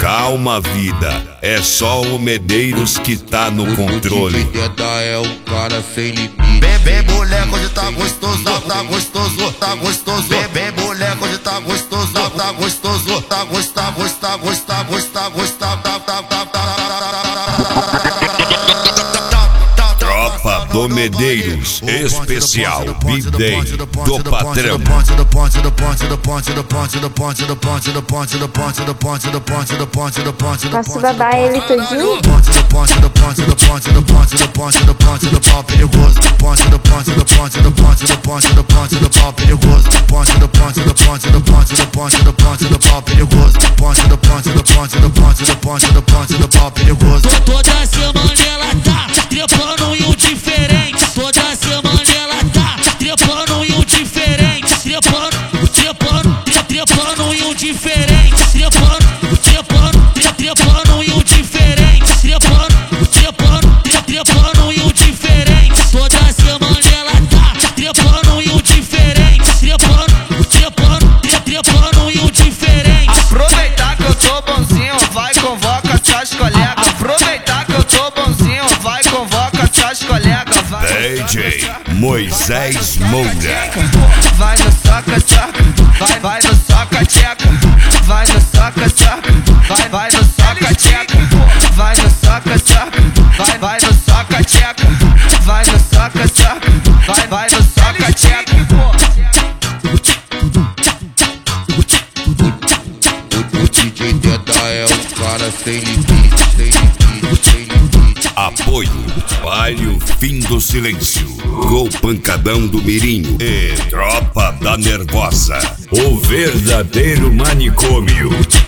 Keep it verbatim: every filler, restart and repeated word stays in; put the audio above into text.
Calma, vida, é só o Medeiros que tá no controle. O D J é o cara sem limite. Bebê moleque, hoje tá gostoso, tá gostoso, tá gostoso. Bebê moleque, hoje tá gostoso, tá gostoso, tá gostoso, gosta, gosta, gosta, gosta, tá, tá, tá, Tropa do Medeiros, especial Big Day do patrão. Posso babar ele todinho? Toda semana ela tá trepando em um diferente. Toda semana ela tá trepando em um diferente. Trepando, trepando, trepando em um diferente. Trepando, trepando, trepando em um diferente. Trepando, trepando, trepando em um diferente. Toda semana ela tá trepando em um diferente. Trepando, trepando, trepando em um diferente. Aproveitar que eu tô bonzinho, vai convoca suas colegas. Aproveitar que eu tô bonzinho, vai convoca suas colegas. D J Moisés Moura. Vai no soca, soca, vai, vai no soca, tcheca. Vai no soca, soca, vai, vai no soca, tcheca. Vai no soca, soca, vai, vai no soca, tcheca. Vai no soca, soca, vai, vai no soca, tcheca. O D J Deda é o cara sem limite, sem limite, sem limite. Apoio Baile o Fim do Silêncio, Gol Pancadão do Mirinho e Tropa da Nervosa, o verdadeiro manicômio.